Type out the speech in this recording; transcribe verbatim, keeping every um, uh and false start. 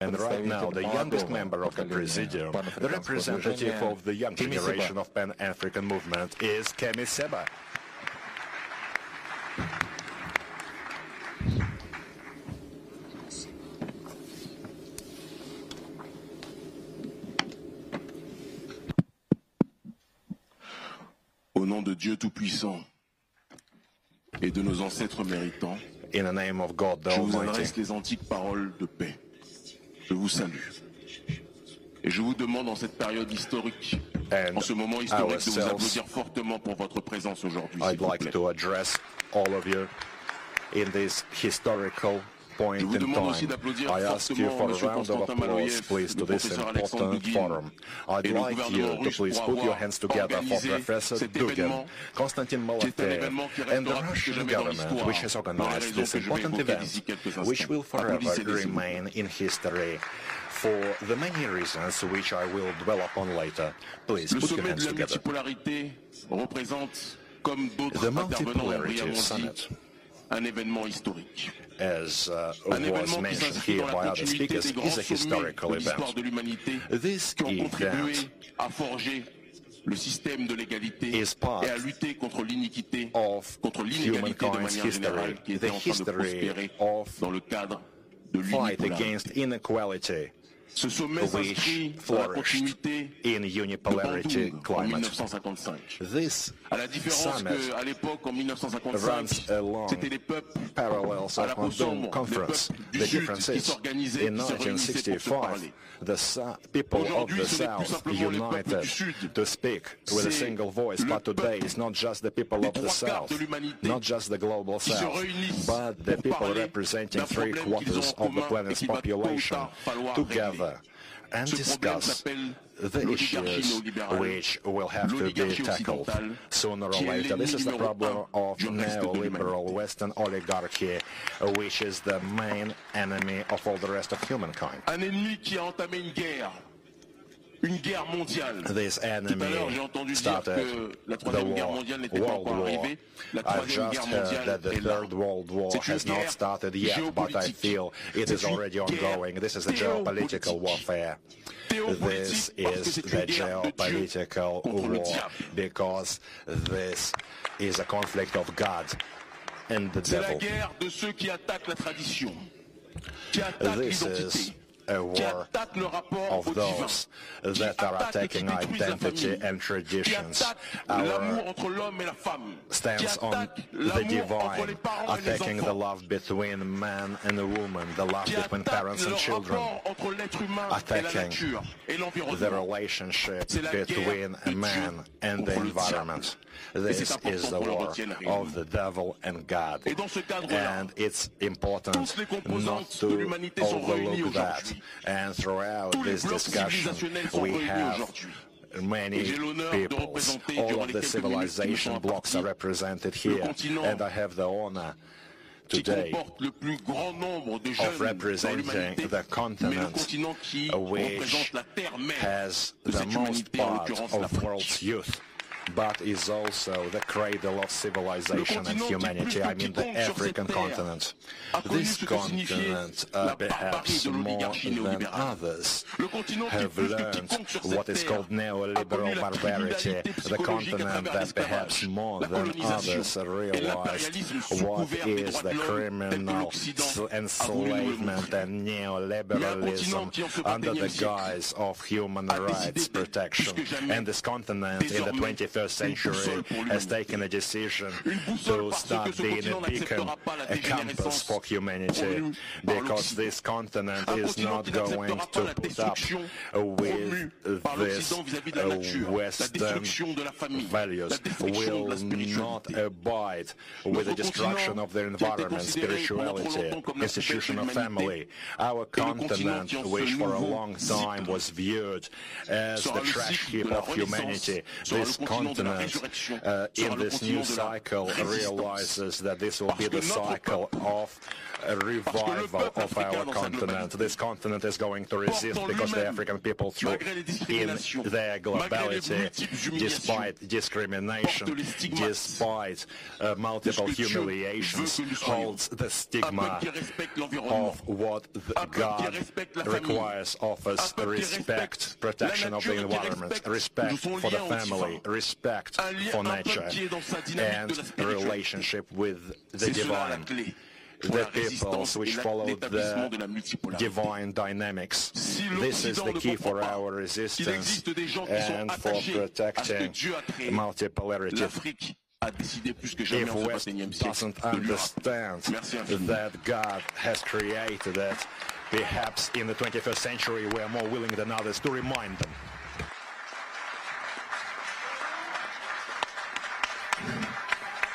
And right now, the youngest member of the Presidium, the representative of the young generation of Pan-African movement, is Kemi Seba. Au nom de Dieu Tout-Puissant et de nos ancêtres méritants, In the name of God the je vous Almighty, adresse les antiques paroles de paix. Je vous salue. Et je vous demande en cette période historique, and en ce moment historique, de vous ourselves, applaudir fortement pour votre présence aujourd'hui. s'il I'd vous like plaît. to address all of you in this historical point Je vous in demande aussi time. d'applaudir I ask you fortement for a Monsieur round of Constantin applause, Maloyev, please, to le this professeur Alexandre important Dugin forum. I'd et le like you gouvernement to russe please pour put your avoir hands together for organisé Professor cet Dugin, événement, Konstantin qui est un Malafeyev, événement qui and the restera plus que Russian jamais dans government, l'histoire, which has pour les organized raisons this que je vais important évoquer event, d'ici quelques which instants. will forever Applaudissez-les, s'il vous plaît. remain in history for the many reasons which I will dwell upon later. Please Le put your sommet hands de la together. multipolarité représente, comme d'autres The intervenants l'ont Multipolarity brillamment dit, Summit, un événement historique. as uh, Un was événement qui mentioned s'inscrit here dans la by other continuité speakers, des is grands a sommets historical de l'histoire event. de l'humanité This qui ont contribué event à forger le système de l'égalité is part et à lutter contre l'iniquité, of contre l'inégalité de humankind's manière générale qui history, était the en train de history prospérer of dans le cadre de fight l'unipolarité. against inequality, Ce sommet s'inscrit which dans la flourished continuité in de unipolarity Bandung en climate. mille neuf cent cinquante-cinq. This À la différence summit qu'à l'époque, en mille neuf cent cinquante-cinq, runs along c'était les peuples parallels à of la peau Bandung sombre, les Conference. peuples du The Sud difference qui is, s'organisaient, in qui se réunissaient pour se nineteen parler. sixty-five, the su- people of Aujourd'hui, the ce n'est plus South simplement les peuples united du Sud. to speak with a C'est single voice, le but today peuple it's not just the people des of the trois quarts South, de l'humanité not just the global qui se South, réunissent but the pour people parler representing d'un three problème qu'ils ont quarters en of the commun et planet's qu'il va tôt ou population tard falloir together and Ce problème discuss s'appelle the l'oligarchie issues néolibérale, which will have to be l'oligarchie tackled occidentale, sooner or qui est later. This is the l'ennemi problem numéro un of du reste de neoliberal l'humanité. Western oligarchy, which is the main enemy of all the rest of humankind. Un ennemi qui a entamé une guerre, une guerre mondiale. This Tout à l'heure, j'ai enemy entendu dire started que la the Troisième Guerre war, mondiale n'était pas World encore War. arrivée. La I've Troisième just Guerre heard mondiale that the est là. Third World War C'est une has not guerre started yet, but I géopolitique. feel it C'est is une already guerre ongoing. This is a geopolitical théopolitique. warfare. This Théopolitique parce que is c'est une the guerre de Dieu geopolitical contre le war diable. because this is a conflict of God and the C'est la devil. guerre de ceux qui attaquent la tradition, qui attaquent This is l'identité, a qui war attaquent le rapport of au divin, those qui that are attaquent et qui attacking détruisent la identity famille, and qui traditions. attaquent Our l'amour entre l'homme et la femme, qui stands on attaquent the l'amour entre les divine, parents et les attacking the enfants, love between man and a woman, the love qui between attaquent parents le and children, rapport entre l'être humain et la attacking nature et the l'environnement. relationship C'est la guerre between de a man Dieu and the contre le environment. Et c'est This important is the qu'on le war retienne of the devil and God. Et dans ce cadre-là, And it's important toutes les not composantes to de l'humanité sont réunies overlook that. aujourd'hui. And throughout Tous les this blocs discussion, civilisationnels sont we réunis have aujourd'hui. many Et j'ai l'honneur de peoples. représenter All durant of les the quelques minutes qui me civilization sont blocks are imparties represented le here, continent and I have the honor qui today comporte le plus grand nombre de jeunes of dans representing l'humanité, the mais le continent continent qui which représente la terre mère has de the cette most humanité, en part l'occurrence of l'Afrique. world's youth, but is also the cradle of civilization and continent qui humanity. plus que I mean the quiconque sur African cette terre continent. a connu This ce que signifiait continent, la uh, barbarie perhaps de more l'oligarchie than néolibérale. others, Le continent qui have plus que learned quiconque sur what cette is terre called a connu neoliberal la barbarity, criminalité the psychologique à continent travers that perhaps l'esclavage, more la than colonisation others et realized l'impérialisme sous what couvert des is droits the de l'homme tel que criminal l'Occident a voulu nous le enslavement montrer. and Mais un neoliberalism continent qui en ce under vingt et unième the siècle guise of human a décidé rights protection. plus que jamais, And this continent in the désormais, twenty-first une century boussole pour has l'humanité. taken a decision Une boussole to parce start que ce being continent a beacon, n'acceptera pas la a compass dégénérescence for humanity, promue par because l'Occident. this continent Un is continent not qui going n'acceptera to pas la put up destruction with promue par this l'Occident vis-à-vis de la nature, la Western destruction de la famille, values, la destruction de will la not spiritualité. abide with the Notre destruction continent of their qui a été environment, considéré pendant trop spirituality, longtemps comme la institution of poubelle de family. l'humanité, Our et le continent continent, qui en ce which for a nouveau long time cycle was viewed as sera the le trash cycle heap de la of renaissance, humanity, sera le this continent de la continent, résurrection, uh, sera in le this continent new de la cycle, résistance. realizes that this will Parce be que the notre cycle peuple of a revival of our continent. This continent is going to resist because the African people, through in their globality, despite discrimination, despite uh, multiple humiliations, holds the stigma of what the God requires of us: respect, protection of the environment, respect for the family, respect for nature, and a relationship with the divine. The peoples which follow the divine dynamics. This is the key for our resistance and for protecting multipolarity. If West doesn't understand that God has created it, perhaps in the twenty-first century we are more willing than others to remind them.